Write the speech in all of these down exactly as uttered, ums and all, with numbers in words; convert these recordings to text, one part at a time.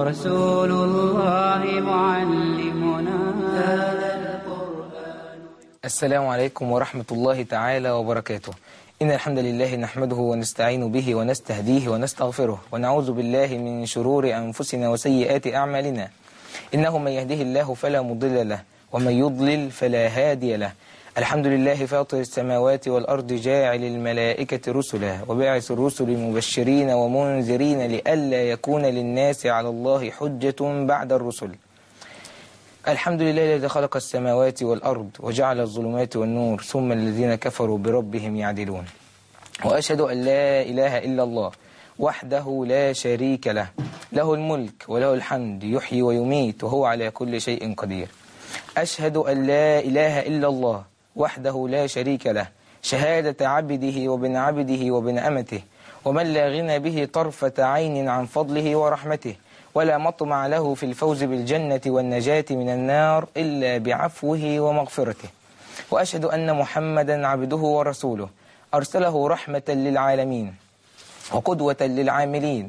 رسول الله معلمنا هذا القرآن. السلام عليكم ورحمة الله تعالى وبركاته. إن الحمد لله نحمده ونستعين به ونستهديه ونستغفره ونعوذ بالله من شرور أنفسنا وسيئات أعمالنا. إنه من يهده الله فلا مضل له ومن يضلل فلا هادي له. الحمد لله فاطر السماوات والأرض جاعل الملائكة رسلا وباعث الرسل مبشرين ومنذرين لئلا يكون للناس على الله حجة بعد الرسل. الحمد لله الذي خلق السماوات والأرض وجعل الظلمات والنور ثم الذين كفروا بربهم يعدلون. وأشهد أن لا إله إلا الله وحده لا شريك له، له الملك وله الحمد يحيي ويميت وهو على كل شيء قدير. أشهد أن لا إله إلا الله وحده لا شريك له، شهادة عبده وبن عبده وبن أمته، ومن لا غنى به طرفة عين عن فضله ورحمته، ولا مطمع له في الفوز بالجنة والنجاة من النار إلا بعفوه ومغفرته. وأشهد أن محمدا عبده ورسوله أرسله رحمة للعالمين وقدوة للعاملين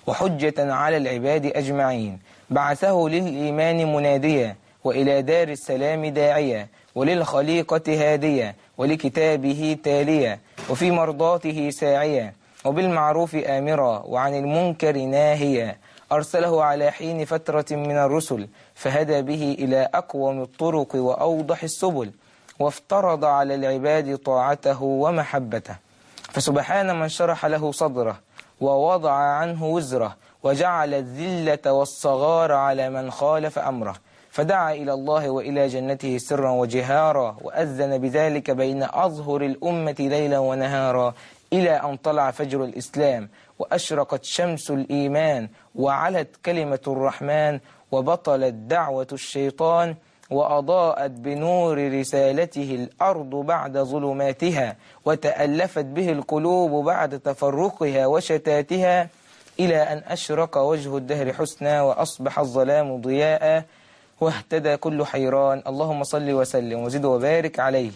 وحجة على العباد أجمعين، بعثه للإيمان مناديا وإلى دار السلام داعيا وللخليقة هاديا ولكتابه تاليا وفي مرضاته ساعيا وبالمعروف آمرا وعن المنكر ناهيا. أرسله على حين فترة من الرسل فهدى به إلى أقوم الطرق وأوضح السبل، وافترض على العباد طاعته ومحبته. فسبحان من شرح له صدره ووضع عنه وزره وجعل الذلة والصغار على من خالف أمره، فدعا إلى الله وإلى جنته سرا وجهارا، وأذن بذلك بين أظهر الأمة ليلا ونهارا، إلى أن طلع فجر الإسلام وأشرقت شمس الإيمان وعلت كلمة الرحمن وبطلت دعوة الشيطان وأضاءت بنور رسالته الأرض بعد ظلماتها وتألفت به القلوب بعد تفرقها وشتاتها، إلى أن أشرق وجه الدهر حسنا وأصبح الظلام ضياء واهتدى كل حيران. اللهم صل وسلم وزد وبارك عليه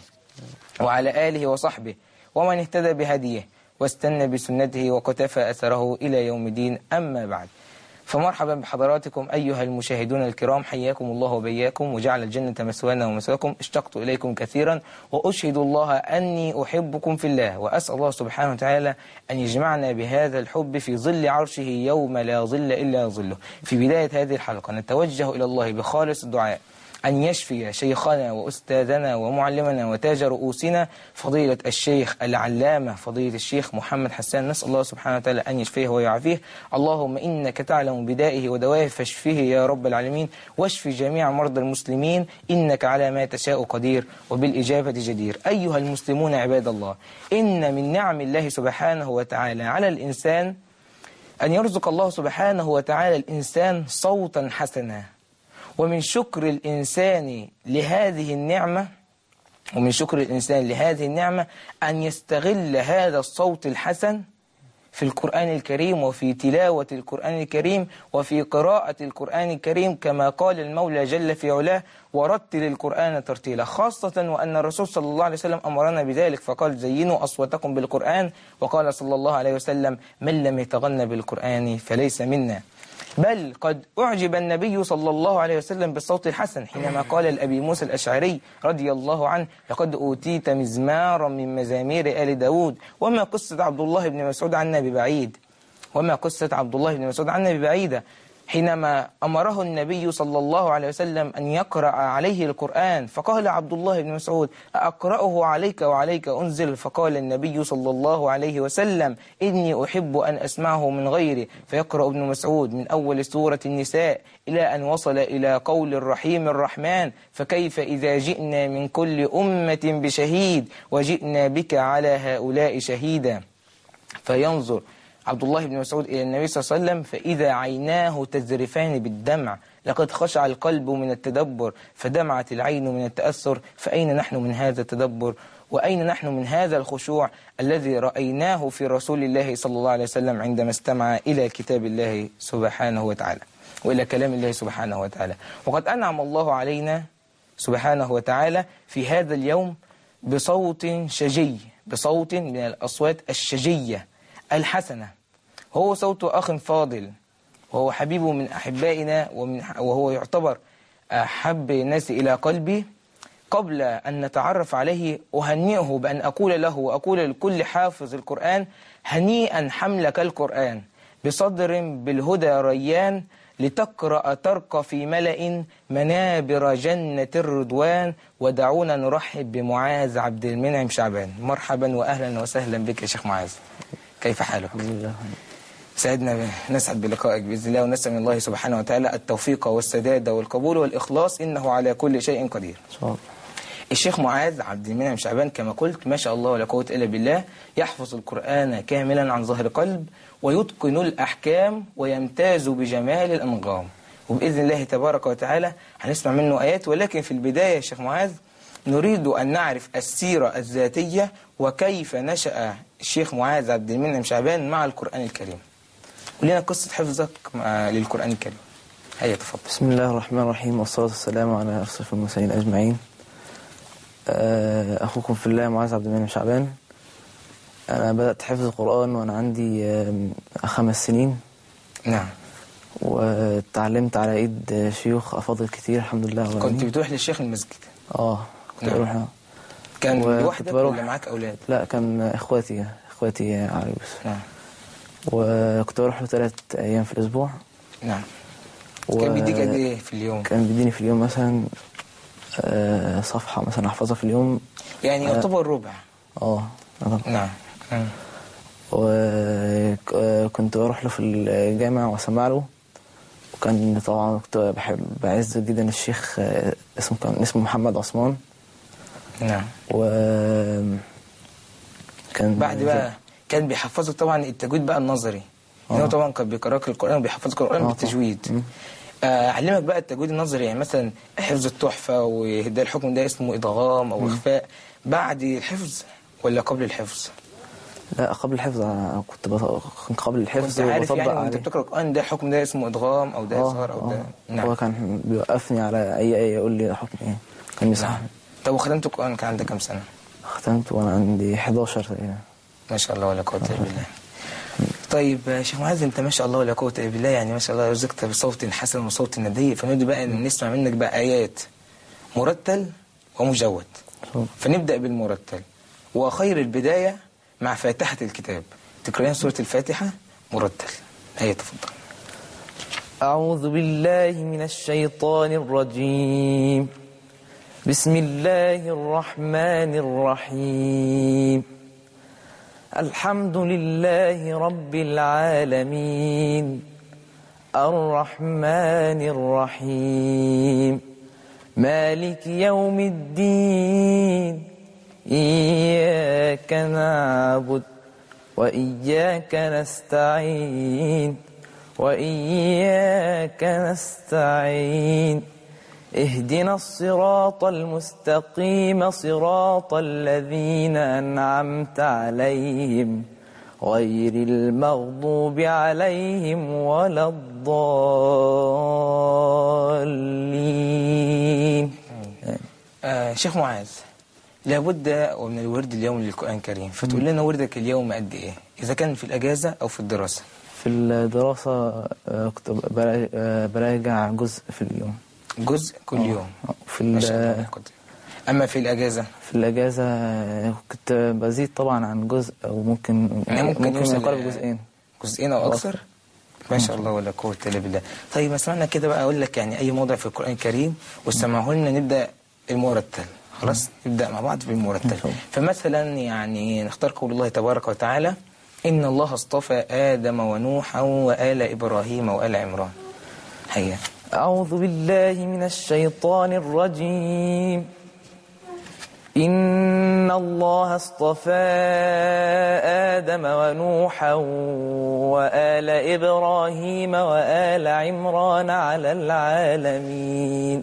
وعلى آله وصحبه ومن اهتدى بهديه واستنى بسنته وقتفى أثره إلى يوم الدين. أما بعد، فمرحبا بحضراتكم أيها المشاهدون الكرام، حياكم الله وبياكم وجعل الجنة مسوانا ومسواكم. اشتقت إليكم كثيرا وأشهد الله أني أحبكم في الله، وأسأل الله سبحانه وتعالى أن يجمعنا بهذا الحب في ظل عرشه يوم لا ظل إلا ظله. في بداية هذه الحلقة نتوجه إلى الله بخالص الدعاء أن يشفي شيخنا وأستاذنا ومعلمنا وتاج رؤوسنا فضيلة الشيخ العلامة فضيلة الشيخ محمد حسان. نسأل الله سبحانه وتعالى أن يشفيه ويعافيه. اللهم إنك تعلم بدائه ودوائه فاشفيه يا رب العالمين، واشفي جميع مرضى المسلمين، إنك على ما تشاء قدير وبالإجابة جدير. أيها المسلمون عباد الله، إن من نعم الله سبحانه وتعالى على الإنسان أن يرزق الله سبحانه وتعالى الإنسان صوتا حسنا، ومن شكر الإنسان لهذه النعمة ومن شكر الإنسان لهذه النعمة أن يستغل هذا الصوت الحسن في القرآن الكريم وفي تلاوة القرآن الكريم وفي قراءة القرآن الكريم، كما قال المولى جل في علاه: ورتل القرآن ترتيلا، خاصة وأن الرسول صلى الله عليه وسلم أمرنا بذلك فقال: زينوا أصواتكم بالقرآن، وقال صلى الله عليه وسلم: من لم يتغنى بالقرآن فليس منا. بل قد أعجب النبي صلى الله عليه وسلم بالصوت الحسن حينما قال لأبي موسى الأشعري رضي الله عنه: لقد أوتيت مزمارا من مزامير آل داود. وما قصة عبد الله بن مسعود عنا ببعيد وما قصة عبد الله بن مسعود عنا ببعيدة حينما أمره النبي صلى الله عليه وسلم أن يقرأ عليه القرآن، فقال عبد الله بن مسعود: أقرأه عليك وعليك أنزل؟ فقال النبي صلى الله عليه وسلم: إني أحب أن أسمعه من غيري. فيقرأ ابن مسعود من أول سورة النساء إلى أن وصل إلى قول الرحيم الرحمن: فكيف إذا جئنا من كل أمة بشهيد وجئنا بك على هؤلاء شهيدا. فينظر عبد الله بن مسعود إلى النبي صلى الله عليه وسلم فإذا عيناه تذرفان بالدمع، لقد خشع القلب من التدبر فدمعت العين من التأثر. فأين نحن من هذا التدبر؟ وأين نحن من هذا الخشوع الذي رأيناه في رسول الله صلى الله عليه وسلم عندما استمع إلى كتاب الله سبحانه وتعالى وإلى كلام الله سبحانه وتعالى؟ وقد أنعم الله علينا سبحانه وتعالى في هذا اليوم بصوت شجي، بصوت من الأصوات الشجية الحسنة، هو صوت أخ فاضل، وهو حبيب من أحبائنا ومن وهو يعتبر أحب الناس إلى قلبي، قبل أن نتعرف عليه أهنئه بأن أقول له وأقول لكل حافظ القرآن: هنيئا حملك القرآن بصدر بالهدى ريان، لتقرأ ترقى في ملأ منابر جنة الرضوان. ودعونا نرحب بمعاذ عبد المنعم شعبان. مرحبا وأهلا وسهلا بك يا شيخ معاذ، كيف حالك؟ الحمد لله. سعدنا نسعد بلقائك بإذن الله، ونسأل من الله سبحانه وتعالى التوفيق والسداد والقبول والإخلاص، إنه على كل شيء قدير. صح. الشيخ معاذ عبد المنعم شعبان كما قلت ما شاء الله ولا قوة إلا بالله، يحفظ القرآن كاملا عن ظهر قلب، ويتقن الأحكام، ويمتاز بجمال الأنغام. وبإذن الله تبارك وتعالى هنسمع منه آيات. ولكن في البداية يا شيخ معاذ نريد أن نعرف السيرة الذاتية، وكيف نشأ الشيخ معاذ عبد المنعم شعبان مع القرآن الكريم. قل لنا قصة حفظك للقرآن الكريم. هيا تفضل. بسم الله الرحمن الرحيم، والصلاة والسلام على أشرف المرسلين أجمعين. أخوكم في الله معاذ عبد المنعم شعبان. أنا بدأت حفظ القرآن وأنا عندي خمس سنين. نعم. وتعلمت على إيد شيوخ أفاضل كتير الحمد لله. كنت بتروح للشيخ المسجد؟ آه كنت نعم. بروح. كان لوحدك ولا معاك أولاد؟ لا، كان إخواتي إخواتي عريس. نعم. وكنت بروح له ثلاث أيام في الأسبوع. نعم. و... كان بيديك قد إيه في اليوم؟ كان بيديني في اليوم مثلا صفحة مثلا أحفظها في اليوم، يعني يعتبر ربع. اه نعم. وكنت بروح له في الجامع واسمع له. وكان طبعا كنت بحب بعز جدا الشيخ، اسمه كان اسمه محمد عثمان. نعم. و كان بعد بقى كان بيحفظك طبعا التجويد بقى النظري. يعني هو طبعا كان بيقرأك القرآن وبيحفظك القرآن بالتجويد. علمك بقى التجويد النظري، يعني مثلا حفظ التحفة، وده الحكم ده اسمه إدغام أو إخفاء بعد الحفظ ولا قبل الحفظ؟ لا، قبل الحفظ. كنت بط... قبل الحفظ كنت عارف يعني وانت بتقرأ القرآن ده الحكم ده اسمه إدغام أو ده إظهار أو ده؟ نعم. هو كان بيوقفني على أي أي يقول لي حكم إيه، كان بيصحح. طب وختمت القرآن كان عندك كام سنة؟ ختمت وأنا عندي حداشر تقريبا. ما شاء الله ولا قوة إلا بالله. طيب شيخ معاذ، انت ما شاء الله ولا قوة الا بالله، يعني ما شاء الله رزقت بصوت حسن وصوت ندي، فنبدأ بقى نسمع منك بقى آيات مرتل ومجود. فنبدأ بالمرتل. وخير البداية مع فاتحة الكتاب، تقرأين سورة الفاتحة مرتل. هيا تفضل. أعوذ بالله من الشيطان الرجيم. بسم الله الرحمن الرحيم. الحمد لله رب العالمين، الرحمن الرحيم، مالك يوم الدين، إياك نعبد وإياك نستعين وإياك نستعين اهدنا الصراط المستقيم، صراط الذين أنعمت عليهم غير المغضوب عليهم ولا الضالين. آه شيخ معاذ، لابد ومن الورد اليوم للقرآن الكريم، فتقول لنا وردك اليوم قد إيه، إذا كان في الأجازة أو في الدراسة؟ في الدراسة كنت براجع جزء في اليوم. جزء كل يوم في أما في الأجازة؟ في الأجازة كنت بزيد طبعا عن جزء، أو ممكن ممكن, ممكن يقارب جزئين جزئين أو أكثر. ما شاء الله ولا قوة إلا بالله. طيب اسمعنا كده بقى، أقول لك يعني أي موضع في القرآن الكريم وسمعه لنا، نبدأ المرتل. خلاص نبدأ مع بعض بالمرتل. فمثلا يعني نختار قول الله تبارك وتعالى: إن الله اصطفى آدم ونوحا وآل إبراهيم وآل عمران. هيا. أعوذ بالله من الشيطان الرجيم. إن الله اصطفى آدم ونوحا وآل إبراهيم وآل عمران على العالمين،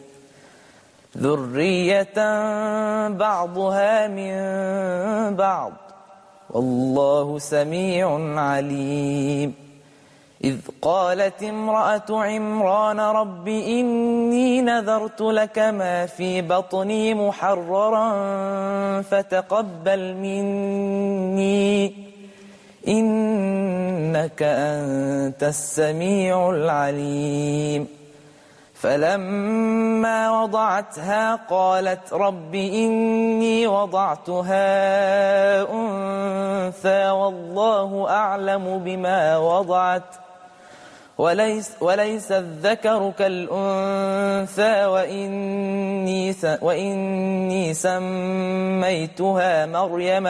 ذرية بعضها من بعض، والله سميع عليم. إذ قالت امرأة عمران رب إني نذرت لك ما في بطني محررا فتقبل مني إنك إنك أنت السميع العليم فلما وضعتها قالت رب إني وضعتها أنثى والله أعلم بما وضعت وليس, وليس الذكر كالأنثى وإني, وإني سميتها مريم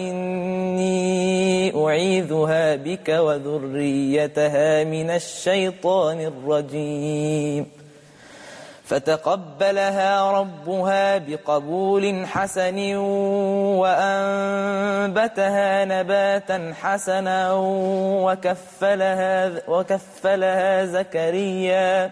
وإني أعيذها بك وذريتها من الشيطان الرجيم فتقبلها ربها بقبول حسن وأنبتها نباتا حسنا وكفلها, وكفلها زكريا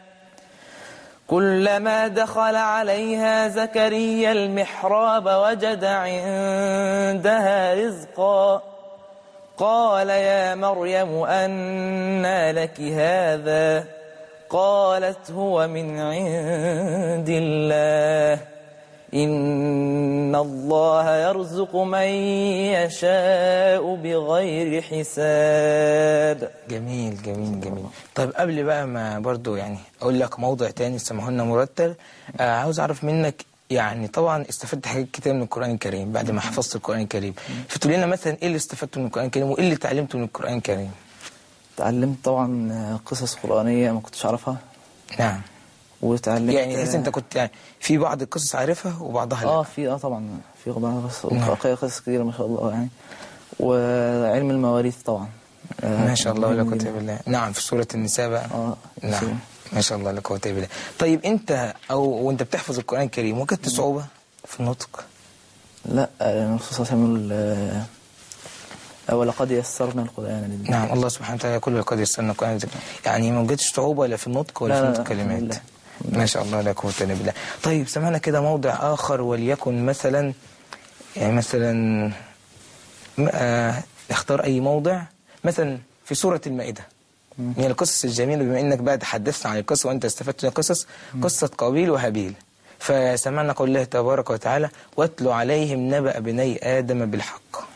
كلما دخل عليها زكريا المحراب وجد عندها رزقا قال يا مريم أنى لك هذا قالت هو من عند الله إن الله يرزق من يشاء بغير حساب. جميل جميل جميل. طيب قبل بقى ما برضو يعني أقول لك موضوع تاني سمحوا لنا مرتل، آه عاوز أعرف منك يعني طبعا استفدت حاجات كتير من القرآن الكريم بعد ما حفظت القرآن الكريم، فتقول لنا مثلا إيه اللي استفدته من القرآن الكريم وإيه اللي تعلمته من القرآن الكريم؟ تعلمت طبعا قصص قرآنية ما كنتش أعرفها. نعم. وتعلمت يعني تحس أنت كنت يعني في بعض القصص عارفها وبعضها لا. اه في اه طبعا في بعض قصص قصص كتير ما شاء الله يعني. وعلم المواريث طبعا آه ما شاء الله لا قوة إلا بالله. نعم في سورة النساء بقى. اه نعم ما شاء الله لا قوة إلا بالله. طيب أنت أو وأنت بتحفظ القرآن الكريم وجدت صعوبة في النطق؟ لا الرسول صلى الله عليه وسلم ولقد يسرنا القرآن للذكر. نعم الله سبحانه وتعالى يقول لقد يسرنا القرآن للذكر، يعني ما وجدتش صعوبة ولا في النطق ولا في نطق كلمات. ما شاء الله لا قوة إلا بالله. طيب سمعنا كده موضع آخر وليكن مثلا يعني مثلا آه نختار أي موضع مثلا في سورة المائدة من القصص الجميلة، بما إنك بقى تحدثنا عن القصة وأنت استفدت من القصص، قصة قابيل وهابيل. فسمعنا قول الله تبارك وتعالى واتل عليهم نبأ بني آدم بالحق.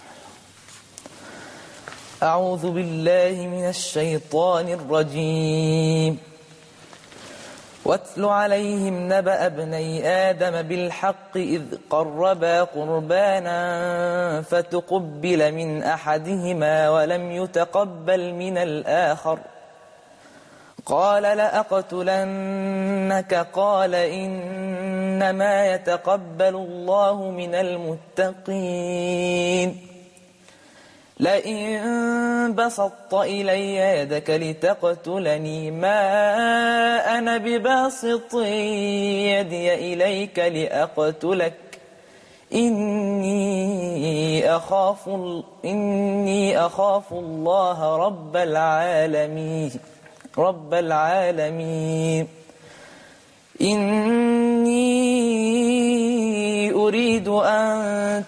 أعوذ بالله من الشيطان الرجيم. واتل عليهم نبأ ابني آدم بالحق إذ قربا قربانا فتقبل من أحدهما ولم يتقبل من الآخر قال لأقتلنك قال إنما يتقبل الله من المتقين لئن بسطت إلي يدك لتقتلني ما أنا بباسط يدي إليك لأقتلك إني أخاف إني أخاف الله رب العالمين رب العالمين إني أريد أن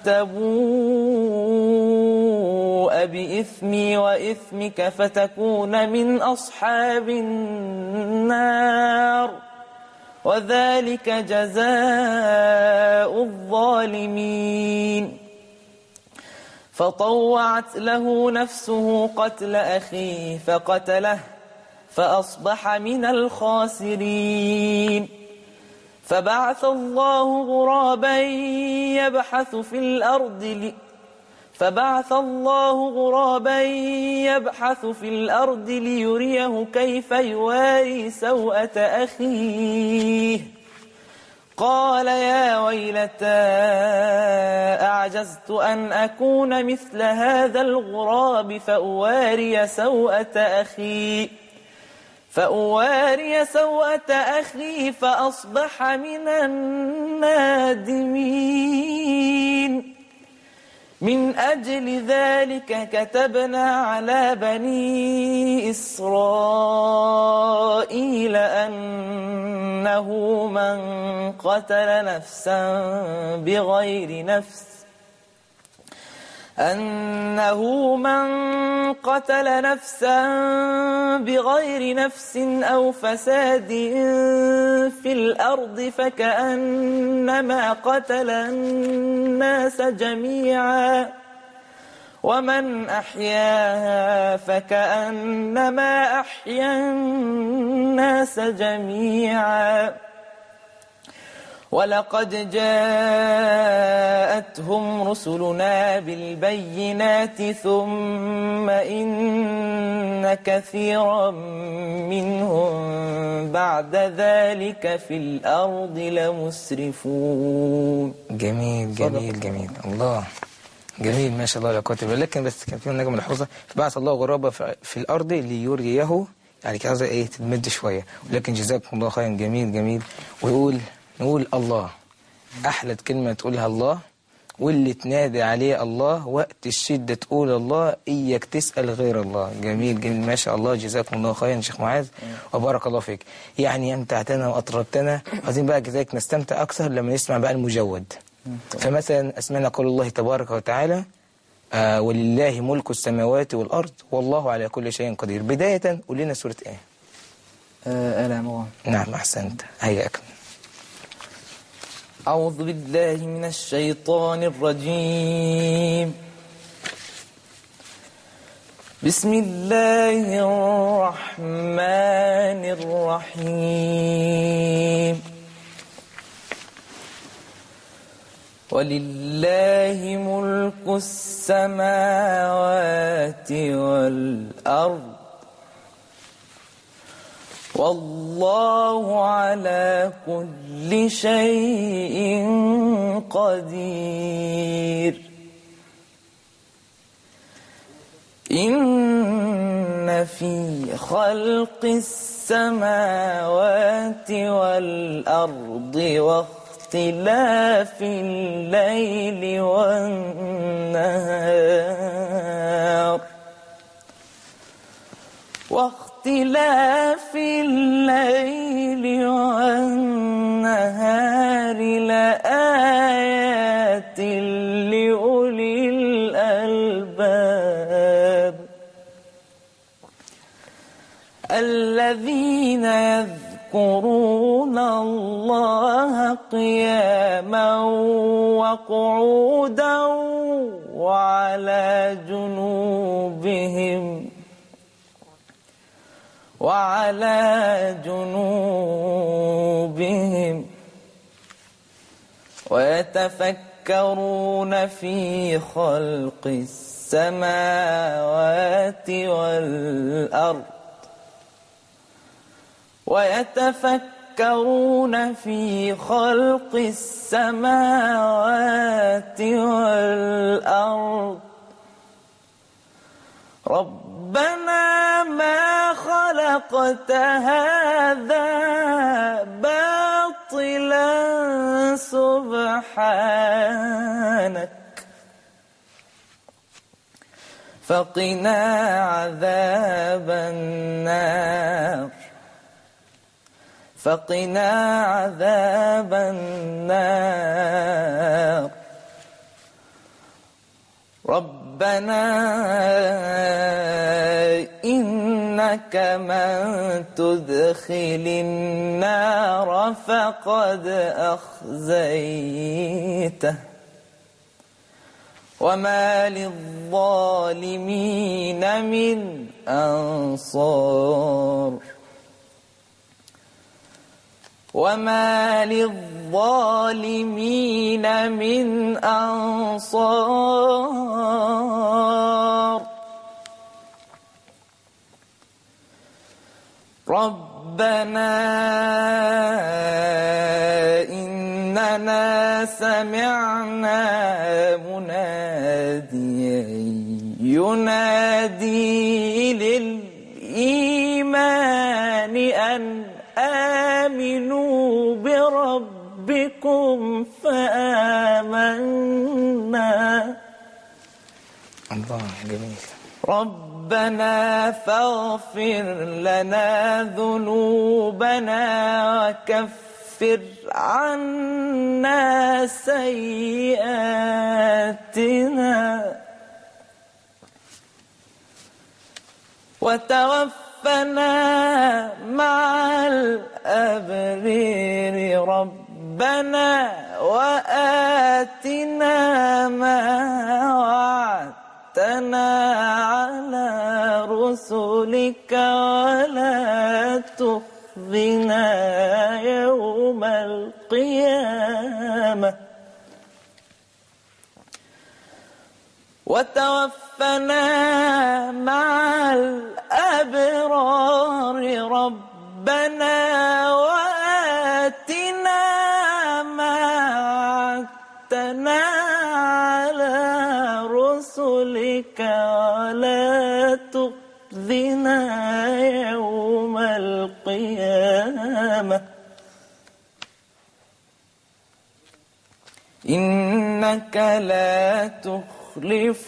تبوء بإثمي وإثمك فتكون من أصحاب النار وذلك جزاء الظالمين فطوعت له نفسه قتل أخيه فقتله فأصبح من الخاسرين فبعث الله غرابا يبحث في الأرض لي فبعث الله غرابا يبحث في الأرض ليريه كيف يواري سوءة أخيه قال يا ويلتى أعجزت أن أكون مثل هذا الغراب فأواري سوءة أخي فأواري سوءة أخي فأصبح من النادمين من أجل ذلك كتبنا على بني إسرائيل أنه من قتل نفسا بغير نفس أنه من قتل نفسا بغير نفس أو فساد في الأرض فكأنما قتل الناس جميعا ومن أحياها فكأنما أحيا الناس جميعا ولقد جاءتهم رسلنا بالبينات ثم إن كثيرا منهم بعد ذلك في الأرض لمسرفون. جميل جميل جميل. الله جميل ما شاء الله لا قوة إلا بالله. لكن بس كان في نجمة ملحوظة، فبعث الله غرابة في الأرض ليريه، يعني كده عايزة ايه تتمد شوية، ولكن جزاكم الله خيرا. جميل جميل. ويقول نقول الله، أحلى كلمة تقولها الله، واللي تنادي عليه الله، وقت الشدة تقول الله، إياك تسأل غير الله. جميل جميل ما شاء الله. جزاكم الله خيرا شيخ معاذ وبارك الله فيك. يعني أمتعتنا وأطربتنا، عايزين بقى كذلك نستمتع أكثر لما نسمع بقى المجود. فمثلا أسمعنا قول الله تبارك وتعالى آه ولله ملك السماوات والأرض والله على كل شيء قدير. بداية قول لنا سورة إيه؟ آه آل عمران. نعم أحسنت. هيا أكمل. أعوذ بالله من الشيطان الرجيم. بسم الله الرحمن الرحيم. ولله ملك السماوات والأرض والله على كل شيء قدير. إن في خلق السماوات والأرض واختلاف الليل والنهار واختلاف الليل والنهار لآيات لأولي الألباب الذين يذكرون الله قياما وقعودا وعلى جنوبهم وعلى جنوبهم ويتفكرون في خلق السماوات والأرض ويتفكرون في خلق السماوات والأرض ربنا ما خلقت هذا باطلا سبحانك فقنا عذاب النار فقنا عذاب النار ربنا إنك من تدخل النار فقد أخزيته وما للظالمين من أنصار وما للظالمين من أنصار ربنا إننا سمعنا مناديا ينادي للإيمان أن آمنوا بربكم فآمنا الله جميل ربنا فاغفر لنا ذنوبنا وكفر عنا سيئاتنا وتوفنا مع الأبرار ربنا وآتنا ما وعدتنا على رسلك ولا تخزنا يوم القيامة وتوفنا مع الأبرار ربنا وآتنا ما وعدتنا على رسلك ولا تخزنا يوم القيامة إنك لا تخلف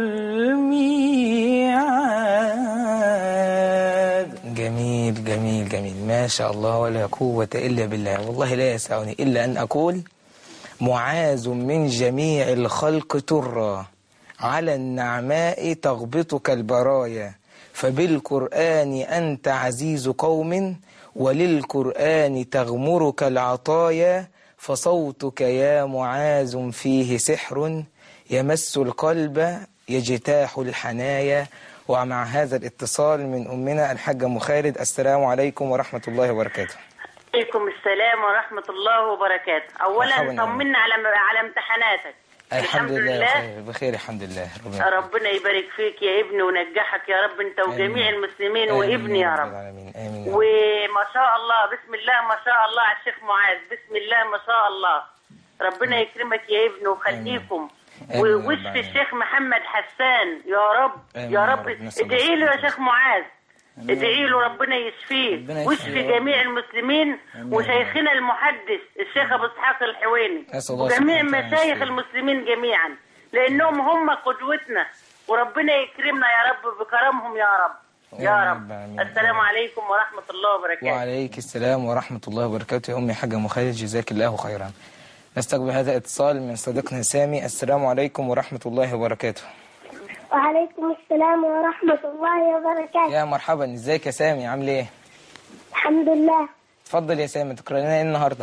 الميعاد. جميل جميل جميل، ما شاء الله ولا قوة إلا بالله. والله لا يسعني إلا أن أقول معاذ من جميع الخلق ترى على النعماء تغبطك البرايا فبالقرآن أنت عزيز قوم وللقرآن تغمرك العطايا فصوتك يا معاذ فيه سحر يمس القلب يجتاح الحنايا. ومع هذا الاتصال من أمنا الحاجة أم خالد، السلام عليكم ورحمة الله وبركاته. عليكم السلام ورحمة الله وبركاته. أولا طمنا على على امتحاناتك. الحمد, الحمد لله بخير, بخير الحمد لله. ربنا, ربنا يبارك فيك يا ابني ونجحك يا رب انت وجميع المسلمين وابني يا رب. آمين آمين. وما شاء الله بسم الله ما شاء الله على الشيخ معاذ، بسم الله ما شاء الله. ربنا يكرمك يا ابني ويخليكم ووشفي الشيخ محمد حسان يا رب يا رب. ادعي له يا شيخ معاذ، ادعي له ربنا يشفيه ويشفي جميع المسلمين وشيخنا المحدث الشيخ ابو اسحاق الحويني وجميع مشايخ المسلمين جميعا لانهم هم قدوتنا وربنا يكرمنا يا رب بكرمهم يا رب يا رب. السلام عليكم ورحمة الله وبركاته. وعليك السلام ورحمة الله وبركاته يا أمي حاجة أم خالد، جزاك الله خيرا. نستقبل هذا الاتصال من صديقنا سامي. السلام عليكم ورحمة الله وبركاته. وعليكم السلام ورحمة الله وبركاته. يا مرحبا، ازيك يا سامي، عامل ايه؟ الحمد لله. اتفضل يا سامي، تقرأ لنا ايه النهارده؟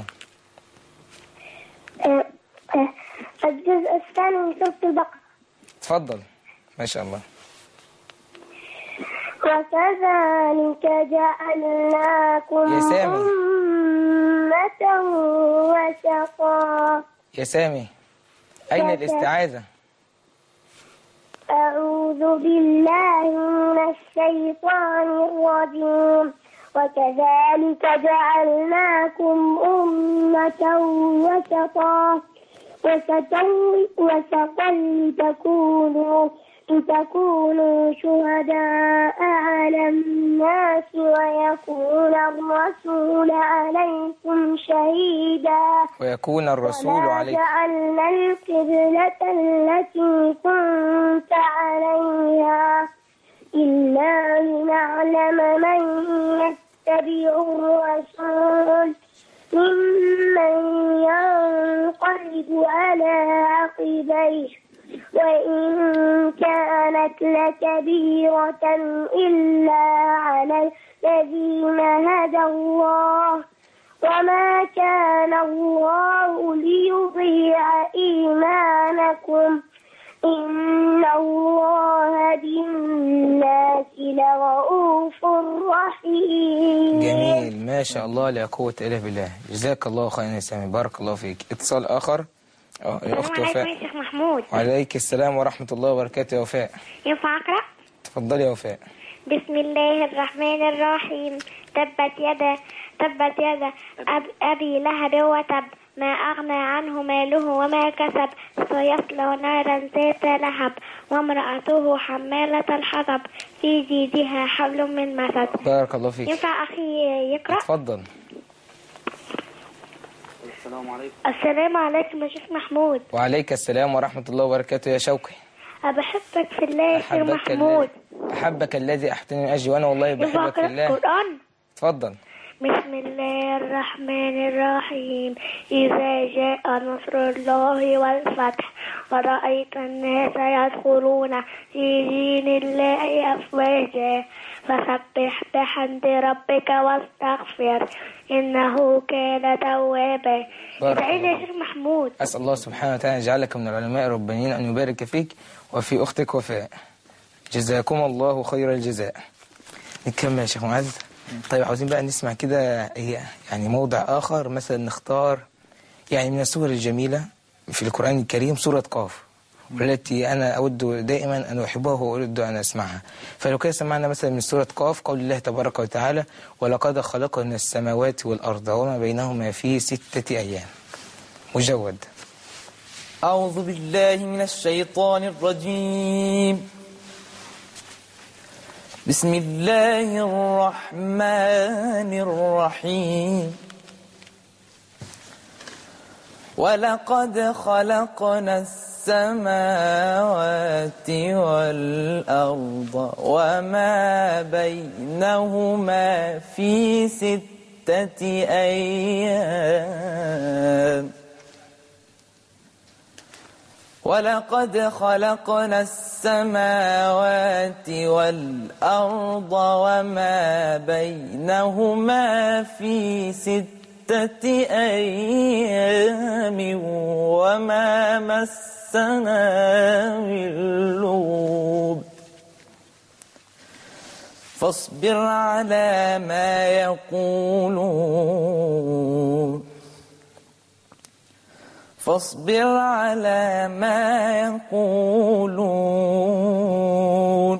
أه أه الجزء الثاني من سورة البقرة. اتفضل. ما شاء الله. وكذلك جعلناكم يا سامي أمة وسطا. يا سامي أين الاستعاذة؟ أعوذ بالله من الشيطان الرجيم. وكذلك جعلناكم أمة وسطا وسطا لتكونوا لتكونوا شهداء على الناس ويكون الرسول عليكم شهيدا ويكون الرسول عليكم. وجعلنا القبلة التي كنت عليها إلا لنعلم من يتبع الرسول ممن ينقلب على عقبيه وإن كانت لكبيرة إلا على الذين هدى الله وما كان الله ليضيع إيمانكم إن الله بالناس لرؤوف رحيم. جميل، ما شاء الله لا قوة إلا بالله. جزاك الله خيرا يا سامي، بارك الله فيك. اتصال آخر. اه الأخت وفاء. السلام عليكم يا شيخ محمود. وعليك السلام ورحمة الله وبركاته يا وفاء. ينفع أقرأ؟ تفضلي يا وفاء. بسم الله الرحمن الرحيم. تبت يدا تبت يدا أب أبي لهب وتب ما أغنى عنه ماله وما كسب سيصلى نارا ذات لهب وامرأته حمالة الحطب في جيدها حبل من مسد. بارك الله فيك. ينفع أخي يقرأ؟ تفضل. السلام عليكم. السلام عليكم يا شيخ محمود. وعليك السلام ورحمة الله وبركاته يا شوقي. أبحبك في الله يا شيخ محمود. أحبك الذي أحتني من أجلي وأنا والله بحبك في الله. القرآن. تفضل. بسم الله الرحمن الرحيم. إذا جاء نصر الله والفتح ورأيت الناس يدخلون في دين الله أفواجا فسبح بحمد ربك واستغفر إنه كان توابا. ادعي لي يا شيخ محمود. أسأل الله سبحانه وتعالى أن يجعلك من العلماء الربانيين، أن يبارك فيك وفي أختك وفاء. جزاكم الله خير الجزاء. نكمل يا شيخ معاذ. طيب عاوزين بقى نسمع كده يعني موضع آخر، مثلا نختار يعني من السور الجميلة في القرآن الكريم سورة قاف، والتي أنا أود دائما أن أحبها وأود أن أسمعها. فلو كده سمعنا مثلا من سورة قاف قول الله تبارك وتعالى: ولقد خلقنا السماوات والأرض وما بينهما في ستة أيام. مجود. أعوذ بالله من الشيطان الرجيم. بسم الله الرحمن الرحيم. ولقد خلقنا السماوات والأرض وما بينهما في ستة أيام. ولقد خلقنا السماوات والأرض وما بينهما في ستة أيام وما مسنا من لغوب. فاصبر على ما يقولون فاصبر على ما يقولون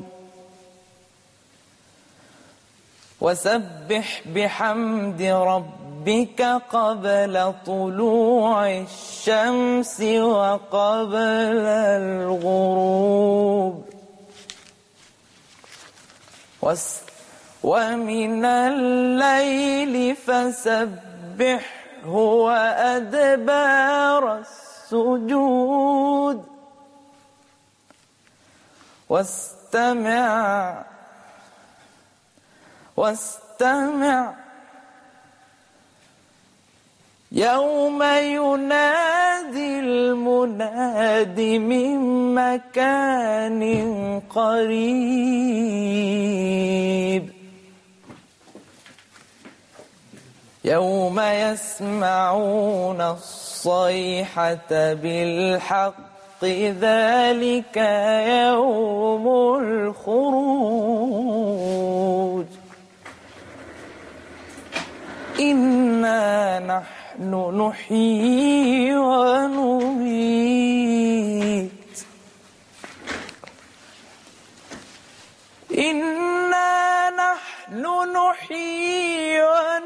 وسبح بحمد ربك قبل طلوع الشمس وقبل الغروب ومن الليل فسبح هو أدبار السجود واستمع واستمع يوم ينادي المناد من مكان قريب. يوم يسمعون الصيحة بالحق ذلك يوم الخروج. إنا نحن نحيي ونميت إنا نحن نحيي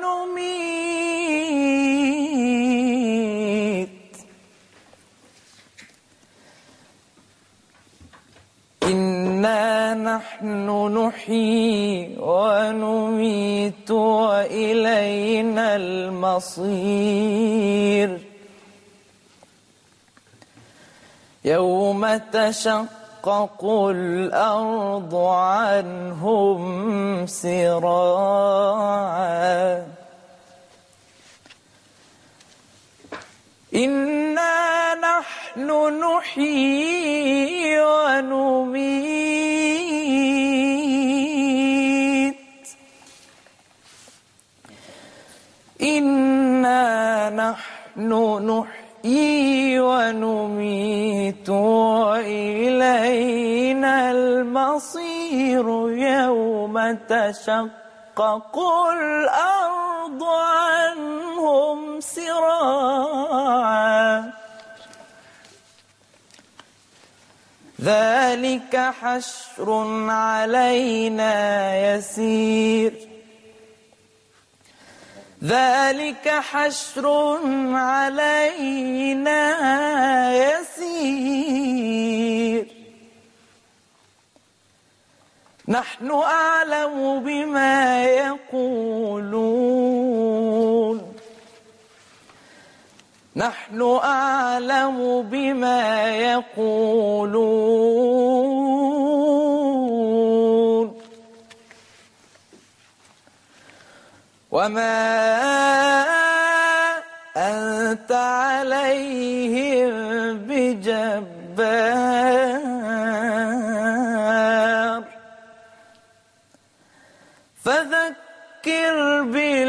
ونميت إنا نحن نحيي ونميت وإلينا المصير. يوم تشقق الأرض عنهم سراعا. إنا نحن نحيي ونميت إنا نحن نحيي ونميت وإلينا المصير. يوم تشقق الأرض عنهم سراعا. ذلك حشر علينا يسير ذلك حشر علينا يسير. نحن أعلم بما يقولون نحن أعلم بما يقولون وما أنت عليهم بجبار. فذكر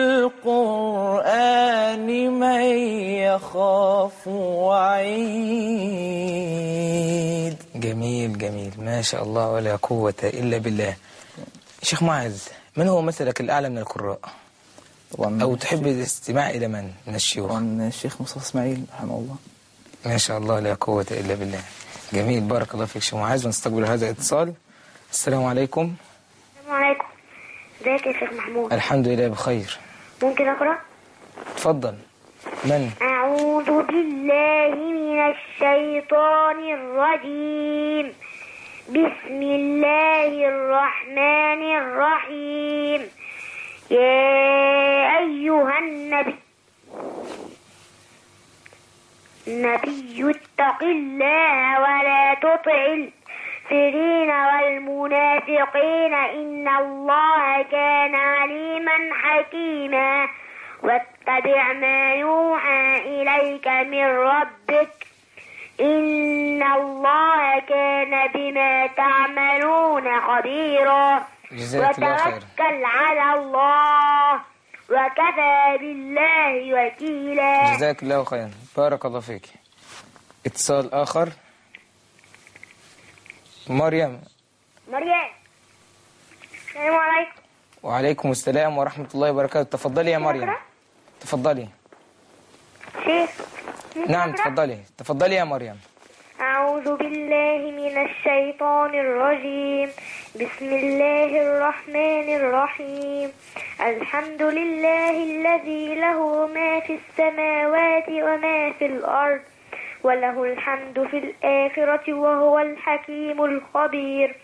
بالقرآن من يخاف وعيد. جميل جميل، ما شاء الله ولا قوة إلا بالله. شيخ معاذ، من هو مثلك الأعلى من القراء؟ أو تحب الاستماع إلى من من الشيوخ؟ طبعا الشيخ مصطفى إسماعيل رحمه الله. ما شاء الله لا قوة إلا بالله. جميل، بارك الله فيك شيخ معاذ. ونستقبل هذا الاتصال. السلام عليكم. السلام عليكم. ازيك يا شيخ محمود؟ الحمد لله بخير. ممكن أقرأ؟ تفضل. من؟ أعوذ بالله من الشيطان الرجيم. بسم الله الرحمن الرحيم. يا أيها النبي النبي اتق الله ولا تطع الكافرين والمنافقين إن الله كان عليما حكيما. واتبع ما يوحى إليك من ربك إن الله كان بما تعملون خبيرا. وتوكل على الله وكفى بالله وكيلا. جزاك الله خيرا، بارك الله فيك. اتصال آخر. مريم. مريم، السلام عليكم. وعليكم السلام ورحمة الله وبركاته. تفضلي يا مريم. تفضلي. شيخ. نعم تفضلي تفضلي يا مريم. أعوذ بالله من الشيطان الرجيم. بسم الله الرحمن الرحيم. الحمد لله الذي له ما في السماوات وما في الأرض وله الحمد في الآخرة وهو الحكيم الخبير.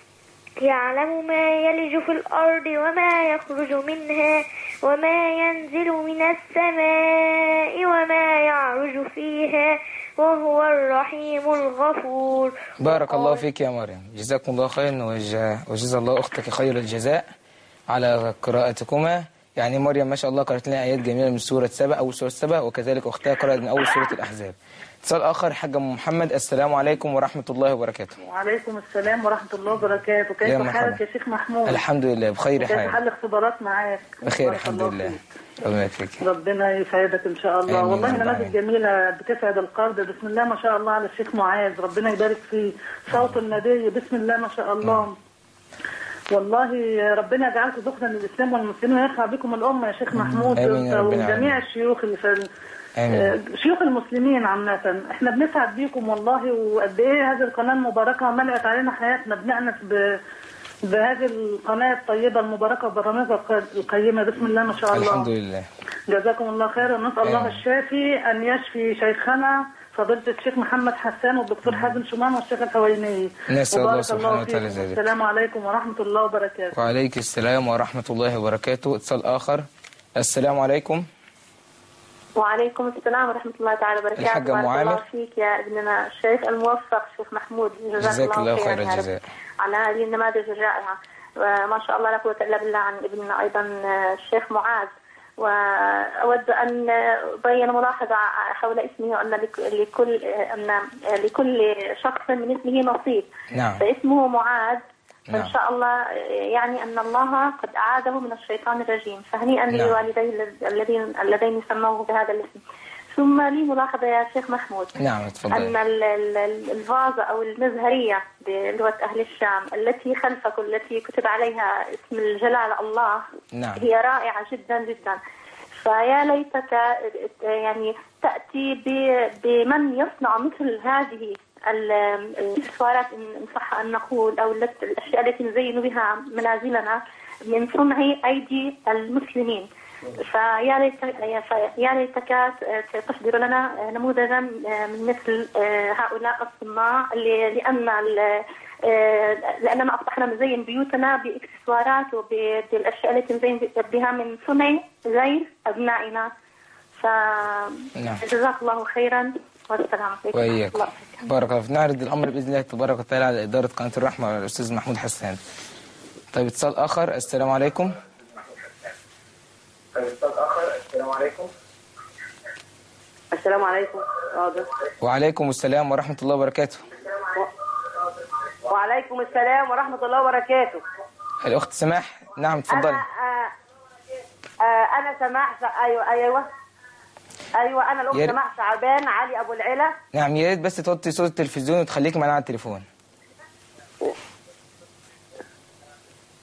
يعلم ما يلج في الأرض وما يخرج منها وما ينزل من السماء وما يعرج فيها وهو الرحيم الغفور. بارك الله فيك يا مريم، جزاكم الله خيرا وجزا الله أختك خير الجزاء على قراءتكما. يعني مريم ما شاء الله قرأت لنا آيات جميلة من سورة سبأ أول سورة سبأ، وكذلك أختها قرأت من أول سورة الأحزاب. اتصال آخر. حاج محمد، السلام عليكم ورحمة الله وبركاته. وعليكم السلام ورحمة الله وبركاته. كيف حالك يا شيخ محمود؟ الحمد لله بخير حال. كيف حال الاختبارات معاك؟ بخير الحمد لله. ربنا يكفيك. ربنا يسعدك ان شاء الله. والله نماذج جميلة بتسعد القلب. بسم الله ما شاء الله على الشيخ معاذ، ربنا يبارك فيه. صوت النبي بسم الله ما شاء الله. والله ربنا يجعلكم ذخرا للإسلام والمسلمين ويرفع بكم الأمة يا شيخ محمود وجميع الشيوخ اللي في شيوخ المسلمين عامة. احنا بنسعد بيكم والله، وقد ايه هذه القناة المباركة ملأت علينا حياتنا. بنأنس ب بهذه القناة الطيبة المباركة وبرامجها القيمة. بسم الله ما شاء الله. الحمد لله. جزاكم الله خيرا. نسأل الله الشافي أن يشفي شيخنا فضيلة الشيخ محمد حسان والدكتور حازم شومان والشيخ الحويني. نسأل الله سبحانه وتعالى ذلك. السلام عليكم ورحمة الله وبركاته. وعليك السلام ورحمة الله وبركاته. اتصال آخر. السلام عليكم. وعليكم السلام ورحمة الله تعالى وبركاته. الحاجة معامر. الله فيك يا ابننا الشيخ الموفق الشيخ محمود. جزاك الله خير الجزاء على هذه النماذج الرائعة. وما شاء الله لا قوة إلا بالله عن ابننا أيضا الشيخ معاذ. وأود أن أبين ملاحظة حول اسمه أن لكل أن لكل شخص من اسمه نصيب. نعم. فاسمه معاذ. نعم. فإن شاء الله يعني أن الله قد أعاده من الشيطان الرجيم. فهنيئا نعم. لوالديه اللذين اللذين سموه بهذا الاسم. ثم لي ملاحظة يا شيخ محمود. نعم تفضل. أن الفازة أو المزهرية بلغة أهل الشام التي خلفك التي كتب عليها اسم الجلال الله. نعم. هي رائعة جدا جدا. فيا ليتك يعني تأتي بمن يصنع مثل هذه الاكسسوارات إن صح أن نقول أو الأشياء التي نزين بها منازلنا من صنع أيدي المسلمين. فيا ليتك يا ليتك تحضر لنا نموذجا من مثل هؤلاء الصناع لأن لأننا أصبحنا نزين بيوتنا باكسسوارات وبالأشياء التي نزين بها من صنع غير أبنائنا. فجزاك الله خيرا والسلام عليكم. وإياك. بارك الله فيك. نعرض الأمر بإذن الله تبارك وتعالى على إدارة قناة الرحمة على الأستاذ محمود حسان. طيب اتصال آخر. السلام عليكم. طيب اتصال آخر. السلام عليكم. السلام عليكم. حاضر. وعليكم السلام ورحمة الله وبركاته. وعليكم السلام ورحمة الله وبركاته. الأخت سماح. نعم تفضلي. أنا آه آه أنا سماح. أيوة أيوة أيوة أنا الأخت ير... سماح شعبان علي أبو العلا. نعم يا ريت بس توطي صوت التلفزيون وتخليكي معنا على التليفون.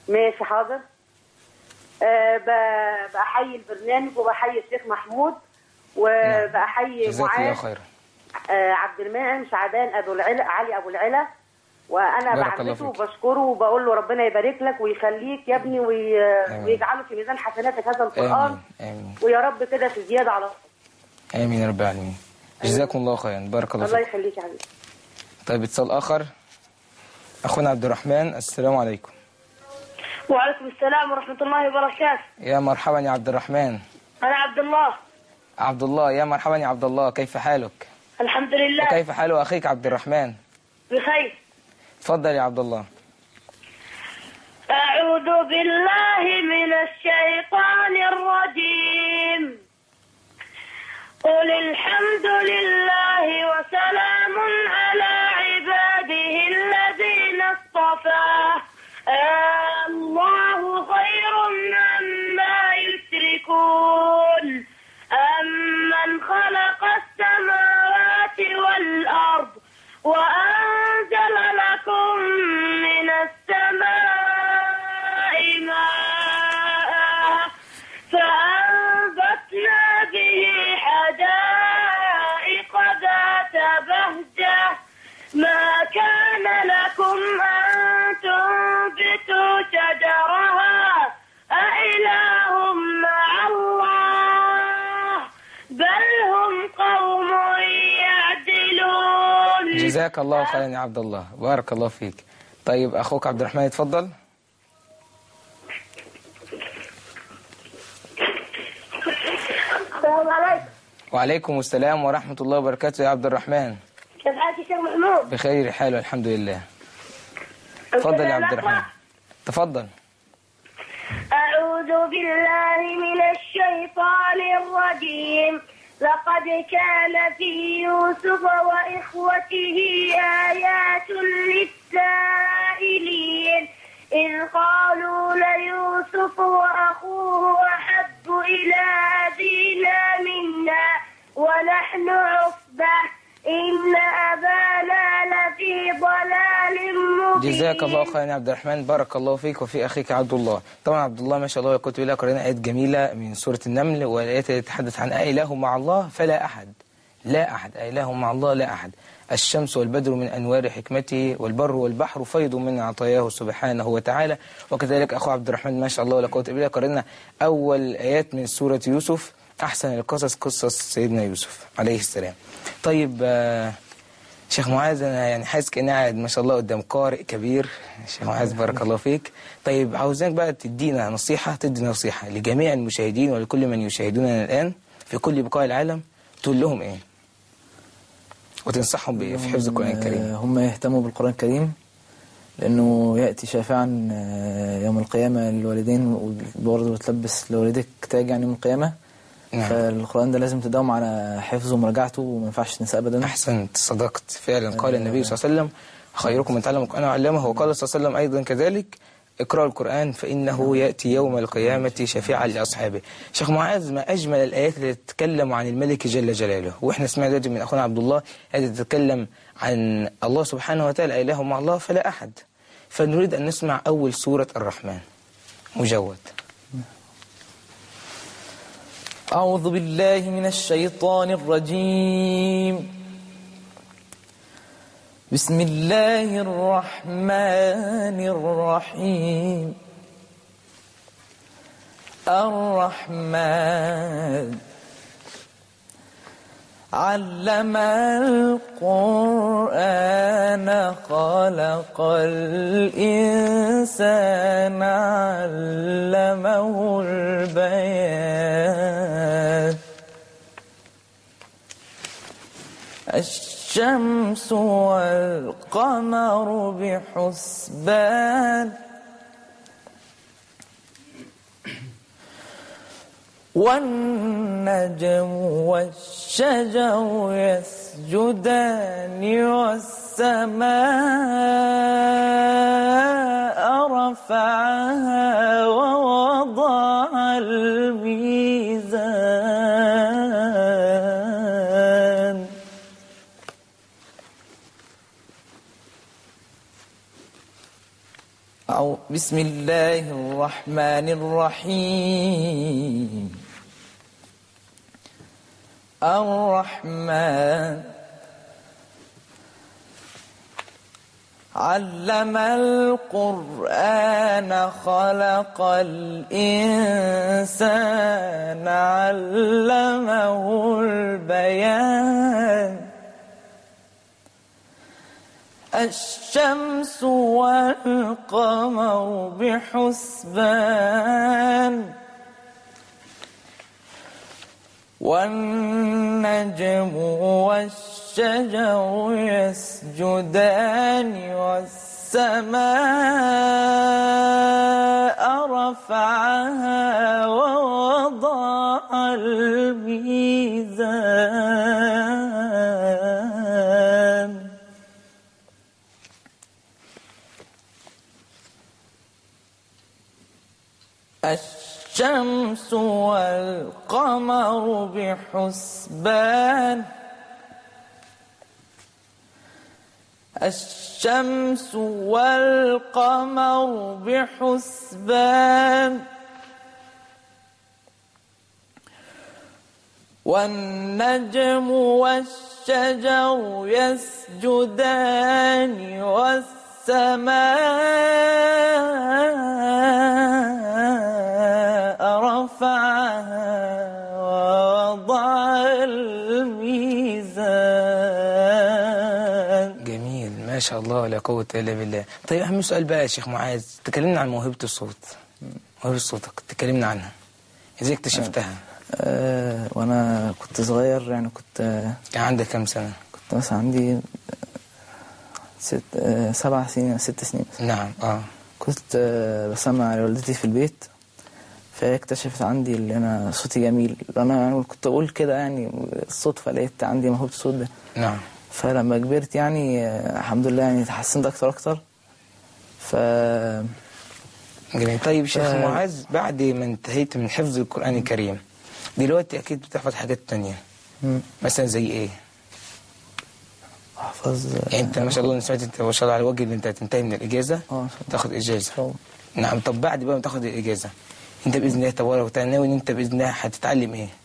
ماشي حاضر. أه ب- بحيي البرنامج وبحيي الشيخ محمود وبحيي جزاك الله معاذ خيرا. أه عبد المنعم شعبان ابو العلا علي ابو العلا، وانا بارك الله بعمته فيك. وبشكره وبقول له ربنا يبارك لك ويخليك يا ابني وي... ويجعله في ميزان حسناتك هذا القرآن. آمين آمين ويا رب كده في زياده على آمين يا رب العالمين. جزاكم الله خيرا. بارك الله الله فيك. يخليك يا حبيبي. طيب اتصال آخر. أخونا عبد الرحمن، السلام عليكم. وعليكم السلام ورحمة الله وبركاته. يا مرحبا يا عبد الرحمن. أنا عبد الله. عبد الله، يا مرحبا يا عبد الله، كيف حالك؟ الحمد لله. وكيف حال أخيك عبد الرحمن؟ بخير. تفضل يا عبد الله. أعوذ بالله من الشيطان الرجيم. قل الحمد لله وسلام على عباده الذين اصطفى. الله خير عما يشركون. أمن خلق السماوات والأرض وأنزل لكم من السماء ماء فأنبتنا به حدائق ذات بهجة ما كان لكم أن تنبتوا شجرها أإله مع الله بل هم قوم يعدلون. جزاك الله خيرا يا عبد الله، بارك الله فيك. طيب أخوك عبد الرحمن اتفضل. السلام عليكم. وعليكم السلام ورحمة الله وبركاته يا عبد الرحمن. كيف حالك يا شيخ محمود؟ بخير حال والحمد لله. تفضل يا عبد الرحمن. تفضل. أعوذ بالله من الشيطان الرجيم. لقد كان في يوسف وإخوته آيات للسائلين إذ قالوا ليوسف وأخوه أحب إلى أبينا منا ونحن عصبة إن أبانا لفي ضلال مبين. جزاك الله خيرا يا عبد الرحمن، بارك الله فيك وفي أخيك عبد الله. طبعا عبد الله ما شاء الله كنت بلا قرأنا آيات جميلة من سورة النمل، والآيات تتحدث عن أإله مع الله فلا أحد، لا أحد، أإله مع الله لا أحد. الشمس والبدر من أنوار حكمته والبر والبحر فيض من عطاياه سبحانه وتعالى. وكذلك أخو عبد الرحمن ما شاء الله لا قوة إلا بالله قرأنا أول آيات من سورة يوسف، أحسن القصص قصص سيدنا يوسف عليه السلام. طيب آه شيخ معاذ، أنا يعني حاسس كأني قاعد ما شاء الله قدام قارئ كبير. شيخ معاذ بارك الله فيك. طيب عاوزاك بقى تدينا نصيحة، تدي نصيحة لجميع المشاهدين ولكل من يشاهدوننا الآن في كل بقاع العالم، تقول لهم إيه وتنصحهم بإيه في حفظ القرآن الكريم؟ هم يهتموا بالقرآن الكريم لأنه يأتي شافعا يوم القيامة للوالدين، وبرضه تلبس لوالدك تاج يعني يوم القيامة. نعم. فالقرآن ده لازم تداوم على حفظه ومراجعته وما ينفعش تنساه أبدا. أحسنت، صدقت فعلا. قال النبي صلى الله عليه وسلم خيركم من تعلم القرآن وعلمه، وقال صلى الله عليه وسلم أيضا كذلك اقرأوا القرآن فإنه يأتي يوم القيامة شفيعا لأصحابه. شيخ معاذ، ما أجمل الآيات التي تتكلم عن الملك جل جلاله، وإحنا سمعنا دلوقتي من أخونا عبد الله التي تتكلم عن الله سبحانه وتعالى إله مع الله فلا أحد. فنريد أن نسمع أول سورة الرحمن مجود. أعوذ بالله من الشيطان الرجيم. بسم الله الرحمن الرحيم. الرحمن علم القرآن خلق الإنسان علمه البيان. الشمس والقمر بحسبان والنجم والشجر يسجدان والسماء رفعها ووضع الميزان. أو بسم الله الرحمن الرحيم. الرحمن علم القرآن خلق الإنسان علمه البيان. الشمس والقمر بحسبان والنجم والشجر يسجدان والسماء رفعها ووضع الميزان. الشمس والقمر بحسبان. الشمس والقمر بحسبان والنجم والشجر يسجدان والسماء رفعها ووضع الميزان. جميل ما شاء الله لا قوة إلا بالله. طيب أهم سؤال بقى يا شيخ معاذ، تكلمنا عن موهبة الصوت، موهبة صوتك تكلمنا عنها، إزاي اكتشفتها؟ أه وأنا كنت صغير يعني كنت كان عندك كم سنة؟ كنت مثلا عندي ست أه سبع سنين ست سنين مثلا. نعم اه كنت أه بسمع لوالدتي في البيت، فهي اكتشفت عندي اللي أنا صوتي جميل. أنا يعني كنت أقول كده يعني الصدفة لقيت عندي موهبة الصوت ده. نعم. فلما كبرت يعني أه الحمد لله يعني تحسنت أكتر أكتر. ف جميل. طيب شيخ ف... معاذ، بعد ما انتهيت من حفظ القرآن الكريم دلوقتي أكيد بتحفظ حاجات تانية. مم. مثلا زي إيه؟ أحفظ يعني أنت ما شاء الله سمعت أنت ما شاء الله على وجه اللي أنت هتنتهي من الإجازة اه تاخد إجازة. أوه. نعم. طب بعد بقى ما تاخد الإجازة أنت بإذن الله تبارك وتعالى ناوي إن أنت بإذن الله هتتعلم إيه؟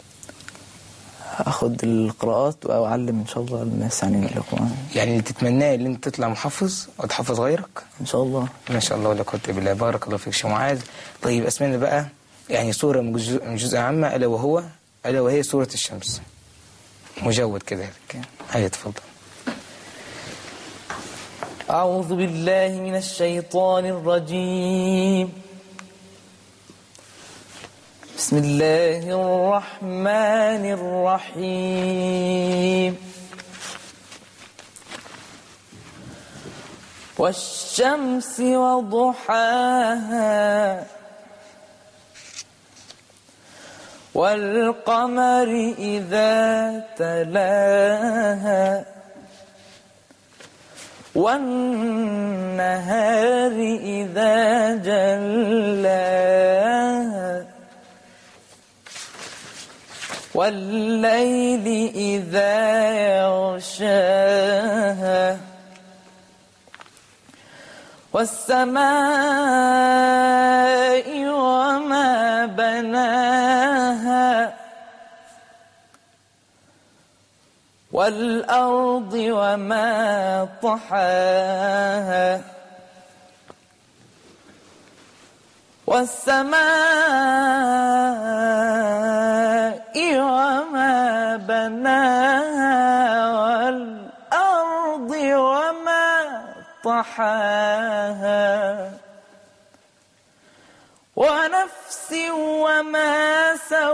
أخد القراءات وأعلم إن شاء الله الناس يعني القرآن. يعني اللي تتمناه إن أنت تطلع محفظ وتحفظ غيرك؟ إن شاء الله. ما شاء الله ولا قوة إلا بالله. بارك الله فيك شيخ معاذ. طيب أسمعنا بقى يعني سورة من جزء, من جزء عامة ألا وهو ألا وهي سورة الشمس، مجود كذلك. هيا تفضل. أعوذ بالله من الشيطان الرجيم. بسم الله الرحمن الرحيم. والشمس وضحاها والقمر إذا تلاها والنهار إذا جلاها والليل إذا يغشاها والسماء وما بناها والأرض وما طحاها والسماء وما بناها والأرض وما طحاها ونفس وما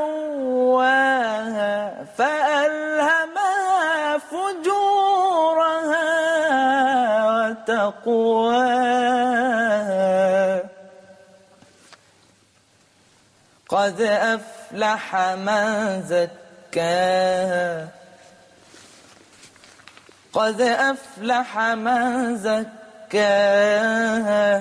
سواها فألهمها فجورها وتقواها قد أفلح من زكاها قد أفلح من زكاها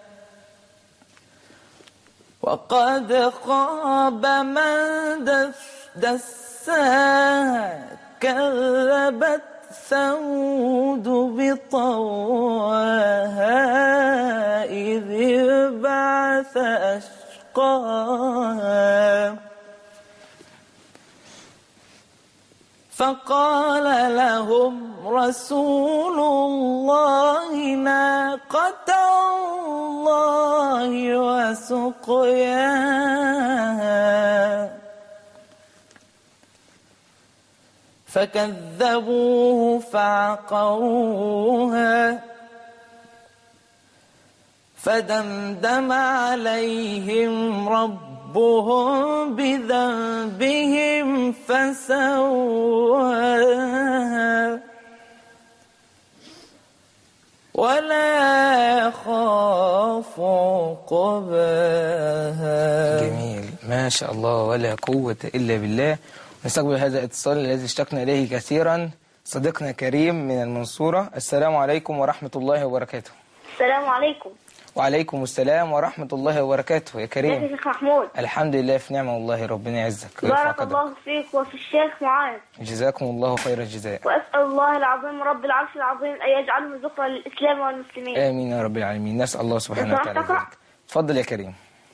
وقد خاب من دساها كذبت ثمود بطواها إذ بعث أشقاها فقال لهم رسول الله ناقة الله وسقياها فكذبوه فعقروها فدمدم عليهم ربهم بذنبهم فسواها ولا يخاف عقباها. جميل ما شاء الله ولا قوة إلا بالله. نستقبل هذا الاتصال الذي اشتقنا إليه كثيرا. صديقنا كريم من المنصورة. السلام عليكم ورحمة الله وبركاته. السلام عليكم. وعليكم السلام ورحمة الله وبركاته. يا كريم. ازيك يا شيخ محمود؟ الحمد لله في نعمة والله، ربنا يعزك. بارك الله فيك وفي الشيخ معاذ. جزاكم الله خير الجزاء. وأسأل الله العظيم رب العرش العظيم أن يجعله ذكرى للإسلام والمسلمين. آمين يا رب العالمين. نسأل الله سبحانه وتعالى ذلك. تفضل يا كريم.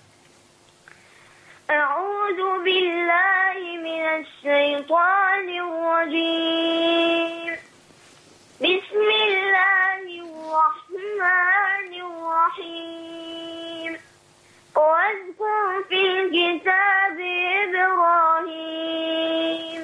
أعوذ بالله من الشيطان الرجيم. بسم الله الرحمن الرحيم. واذكر في الكتاب إبراهيم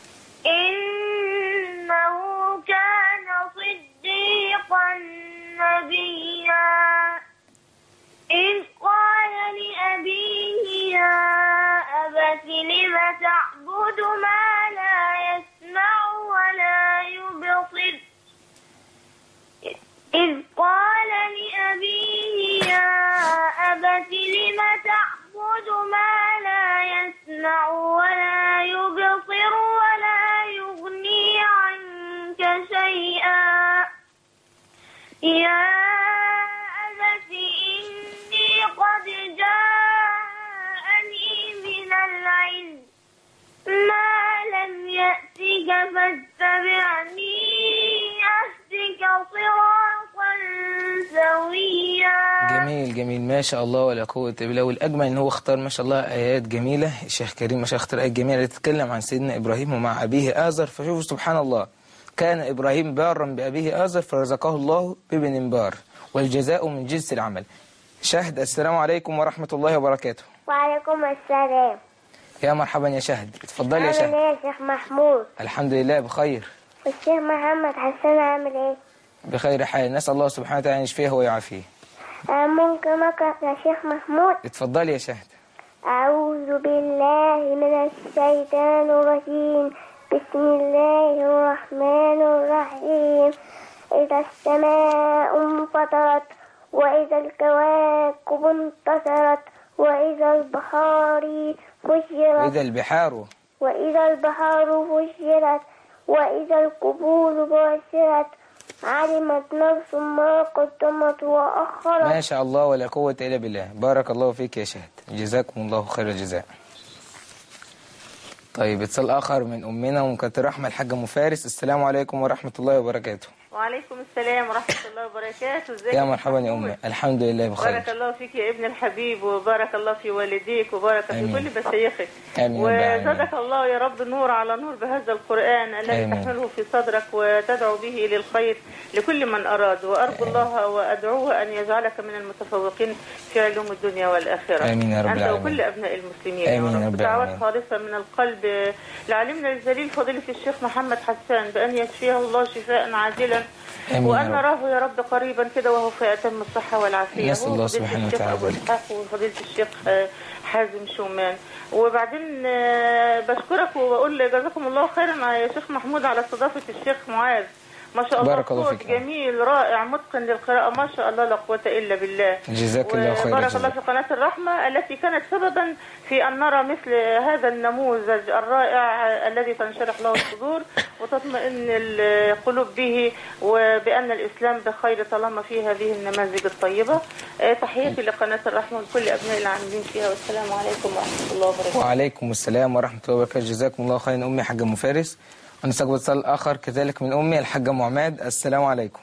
إنه كان صديقا نبيا إذ قال لأبيه يا أبت لم تعبد ما لا يسمع ولا يبصر إذ قال لأبيه يا أبت لم تعبد ما لا يسمع ولا يبصر ولا يغني عنك شيئا يا أبت إني قد جاءني من العلم ما لم يأتك فاتبعني أهدك صراطا سويا. جميل جميل ما شاء الله ولا قوة إلا بالله. والأجمل إن هو اختار ما شاء الله آيات جميلة. الشيخ كريم ما شاء الله اختار آيات جميلة تتكلم عن سيدنا إبراهيم ومع أبيه آزر. فشوفوا سبحان الله، كان إبراهيم بارا بأبيه آزر فرزقه الله بابن بار والجزاء من جنس العمل. شهد السلام عليكم ورحمة الله وبركاته. وعليكم السلام. يا مرحبا يا شهد. اتفضلي يا شهد. عامل ايه يا شيخ محمود؟ الحمد لله بخير. والشيخ محمد حسان عامل ايه؟ بخير حال. نسأل الله سبحانه وتعالى أن يشفيه ويعافيه. آه ممكن أقرأ يا شيخ محمود؟ اتفضلي يا شهد. أعوذ بالله من الشيطان الرجيم. بسم الله الرحمن الرحيم. إذا السماء انفطرت وإذا الكواكب انتصرت وإذا البحار فجرت وإذا البحار وإذا البحار فجرت وإذا القبور بعثرت علمت نفس ما قدمت وأخرت. ما شاء الله ولا قوة إلا بالله. بارك الله فيك يا شهد، جزاكم الله خير الجزاء. طيب اتصال آخر من أمنا ومكتر الرحمة الحاجة أم فارس. السلام عليكم ورحمة الله وبركاته. وعليكم السلام ورحمة الله وبركاته. ازيك يا مرحبا يا أمي؟ الحمد لله بخير. بارك الله فيك يا ابن الحبيب وبارك الله في والديك وبارك في كل مشايخك. آمين. وزادك الله يا رب نور على نور بهذا القرآن الذي تحمله في صدرك وتدعو به للخير لكل من أراد. وأرجو الله وأدعوه أن يجعلك من المتفوقين في علوم الدنيا والآخرة. آمين يا رب العالمين. أنت وكل أبناء المسلمين. آمين يا رب. دعوات خالصة من القلب لعلمنا الجليل فضيلة الشيخ محمد حسان بأن يشفيه الله شفاء عاجلا وأن نراه يا رب قريبا كده وهو في أتم الصحة والعافية. نسأل الله سبحانه وتعالى وفضيلة الشيخ حازم شومان. وبعدين بشكرك وأقول جزاكم الله خيرا يا شيخ محمود على استضافة الشيخ معاذ. ما شاء الله صوت جميل رائع متقن للقراءة ما شاء الله لا قوة إلا بالله. جزاك الله خير. بارك الله في قناة الرحمة التي كانت سببا في أن نرى مثل هذا النموذج الرائع الذي تنشرح له الصدور وتطمئن القلوب به وبأن الإسلام بخير طالما فيه هذه النماذج الطيبة. تحياتي لقناة الرحمة ولكل أبناء العاملين فيها والسلام عليكم ورحمة الله وبركاته. وعليكم السلام ورحمة الله وبركاته. جزاكم الله خيرا أمي حاجة أم فارس. ونستقبل اتصال آخر كذلك من أمي الحاجة أم عماد. السلام عليكم.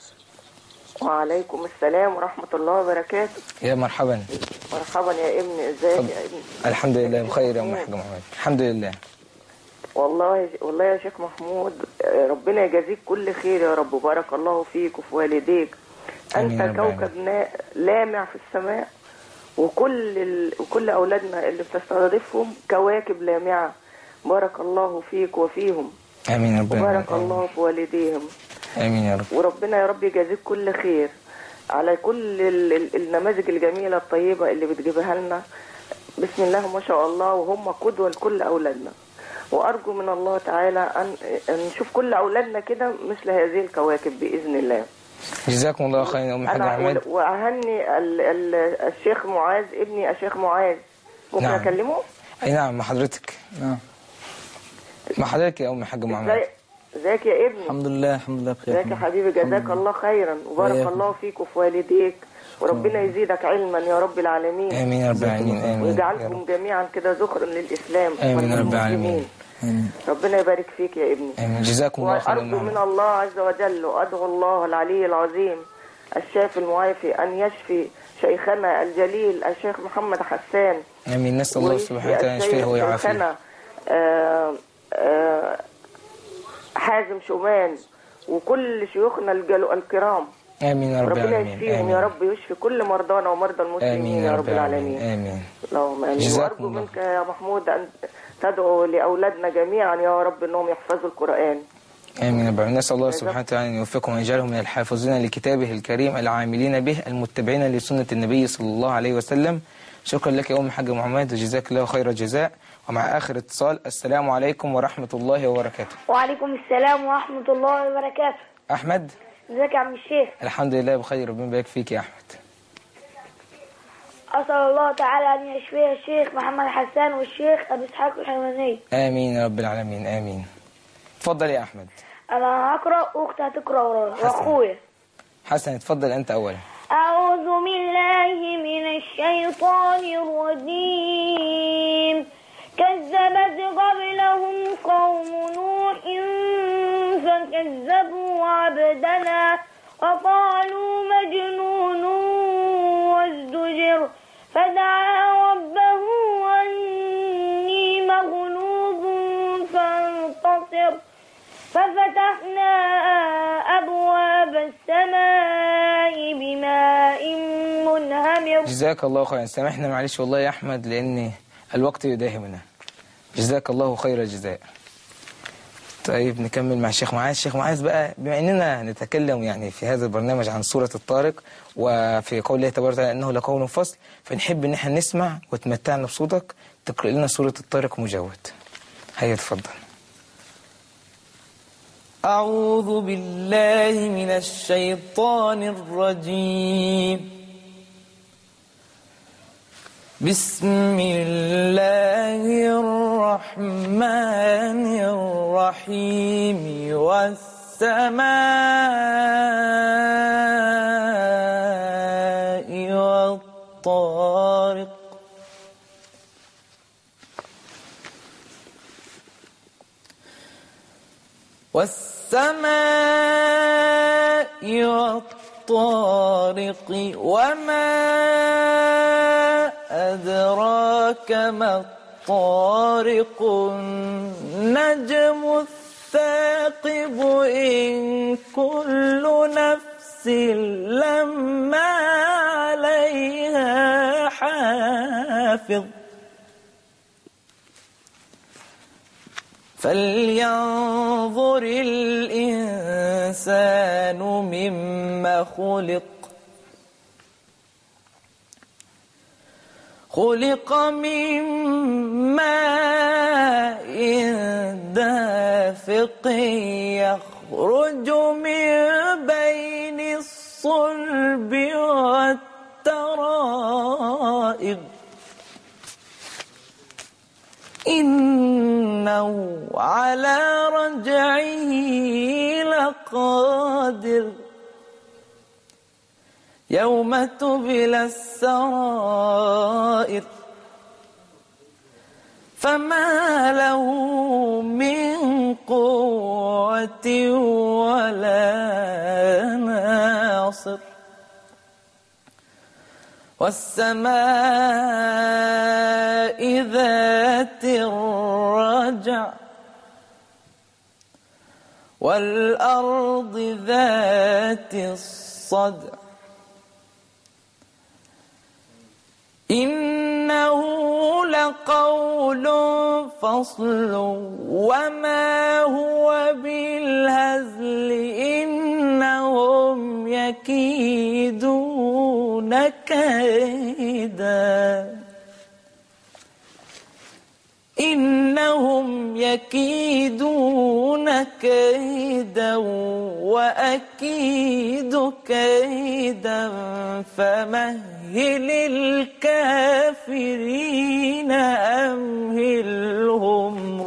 وعليكم السلام ورحمة الله وبركاته. يا مرحبا. مرحبا يا ابني، ازيك يا ابني؟ الحمد لله بخير يا أم الحاجة محمد. الحمد لله. والله والله يا شيخ محمود، ربنا يجازيك كل خير يا رب، وبارك الله فيك وفي والديك. أنت كوكب لامع في السماء، وكل ال... وكل أولادنا اللي بتستضيفهم كواكب لامعة. بارك الله فيك وفيهم. آمين ربنا. وبارك الله في والديهم. آمين يا رب. وربنا يا رب يجازيك كل خير على كل ال... ال... النماذج الجميلة الطيبة اللي بتجيبها لنا. بسم الله ما شاء الله، وهم قدوة لكل أولادنا. وأرجو من الله تعالى أن نشوف كل أولادنا كده مثل هذه الكواكب بإذن الله. جزاكم الله خيرا يا أم الحاج أحمد. وأهني ال... ال... الشيخ معاذ، ابني الشيخ معاذ. ممكن نعم. أكلمه؟ أي نعم، مع حضرتك. نعم مع حضرتك يا أم الحاج محمد. ازيك يا ابني؟ الحمد لله الحمد لله بخير. ازيك يا حبيبي؟ جزاك الله خيرا وبارك الله فيك وفي والديك، وربنا يزيدك علما يا رب العالمين. آمين يا رب العالمين. آمين. ويجعلكم جميعا كده ذخرا للإسلام. آمين يا رب العالمين. ربنا يبارك فيك يا ابني. آمين. جزاكم الله خيرا. وأرجو من الله عز وجل وأدعو الله العلي العظيم الشافي المعافي أن يشفي شيخنا الجليل الشيخ محمد حسان. آمين. نسأل الله سبحانه وتعالى أن يشفيه ويعافيه. شيخنا آه آه حازم شومان وكل شيوخنا الكرام. آمين يا رب العالمين. ربنا يشفيهم يا رب، ويشفي كل مرضانا ومرضى المسلمين يا رب العالمين. آمين. اللهم آمين. وأرجو منك يا محمود أن تدعو لأولادنا جميعا يا رب أنهم يحفظوا القرآن. آمين يا رب. نسأل الله سبحانه وتعالى أن يوفقهم ويجعلهم من الحافظين لكتابه الكريم العاملين به المتبعين لسنة النبي صلى الله عليه وسلم. شكرا لك يا أم الحاج محمد وجزاك الله خير الجزاء. ومع آخر اتصال. السلام عليكم ورحمة الله وبركاته. وعليكم السلام ورحمة الله وبركاته. أحمد. ازيك يا عم الشيخ؟ الحمد لله بخير، ربنا يبارك فيك يا أحمد. أسأل الله تعالى أن يشفي الشيخ محمد حسان والشيخ أبي إسحاق الحلواني. آمين يا رب العالمين. آمين. اتفضل يا أحمد. أنا هقرأ وأختي هتقرأ ورايا وأخويا. حسن اتفضل أنت أولا. أعوذ بالله من الشيطان الرجيم. كذبت قبلهم قوم نوح فكذبوا عبدنا وقالوا مجنون وازدجر فدعا ربه أني مغلوب فانتصر ففتحنا أبواب السماء بماء منهمر. جزاك الله خيرا. سامحنا معلش والله يا أحمد لأن الوقت يداهمنا. جزاك الله خير الجزاء. طيب نكمل مع الشيخ معاذ. الشيخ معاذ بقى، بما أننا نتكلم يعني في هذا البرنامج عن سورة الطارق وفي قول الله تبارك وتعالى أنه لقول فصل، فنحب أن احنا نسمع وتمتعنا بصوتك تقرأ لنا سورة الطارق مجود. هيا تفضل. أعوذ بالله من الشيطان الرجيم. بسم الله الرحمن الرحيم. والسماء والطارق. والسماء والطارق وما أدراك ما الطارق. النجم الثاقب إن كل نفس لما عليها حافظ. فلينظر الإنسان مما خلق. خلق من ماء دافق يخرج من بين الصلب والترائب. إنه على رجعه لقادر. يوم تبلى السرائر. فما له من قوة ولا ناصر والسماء ذات الرجع والأرض ذات الصدع إنه لقول فصل وما هو بالهزل إنهم يكيدون كيدا إنهم يكيدون كيدا وأكيد كيدا فمهل الكافرين أمهلهم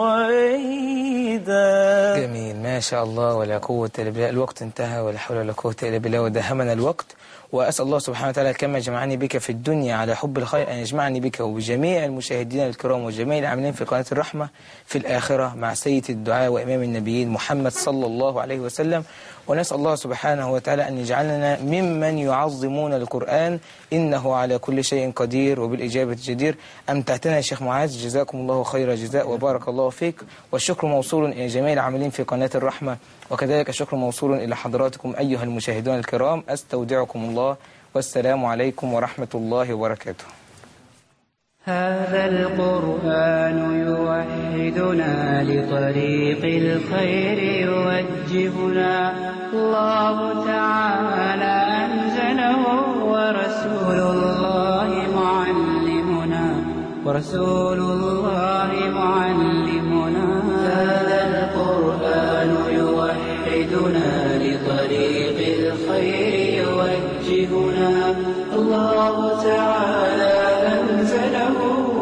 رويدا. جميل ما شاء الله ولا قوة إلا بالله. الوقت انتهى ولا حول ولا قوة إلا بالله ودهمنا الوقت. وأسأل الله سبحانه وتعالى كما جمعني بك في الدنيا على حب الخير أن يجمعني بك وبجميع المشاهدين الكرام وجميع العاملين في قناة الرحمة في الآخرة مع سيد الدعاء وإمام النبيين محمد صلى الله عليه وسلم. ونسأل الله سبحانه وتعالى أن يجعلنا ممن يعظمون القرآن إنه على كل شيء قدير وبالإجابة جدير. أمتعتنا يا شيخ معاذ جزاكم الله خير جزاء وبارك الله فيك. والشكر موصول إلى جميع العاملين في قناة الرحمة وكذلك الشكر موصول إلى حضراتكم أيها المشاهدون الكرام. أستودعكم الله والسلام عليكم ورحمة الله وبركاته. هذا القرآن يوحدنا لطريق الخير يوجهنا الله تعالى أنزله ورسول الله معلمنا ورسول الله معلمنا. هذا القرآن يوحدنا لطريق الخير يوجهنا الله تعالى أنزله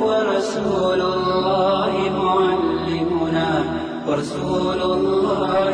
ورسول الله معلمنا ورسول الله